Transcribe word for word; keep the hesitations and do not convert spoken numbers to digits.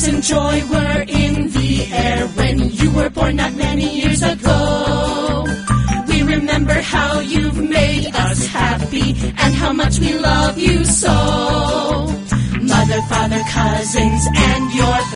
peace and joy were in the air when you were born not many years ago. We remember how you've made us happy and how much we love you so. Mother, father, cousins, and your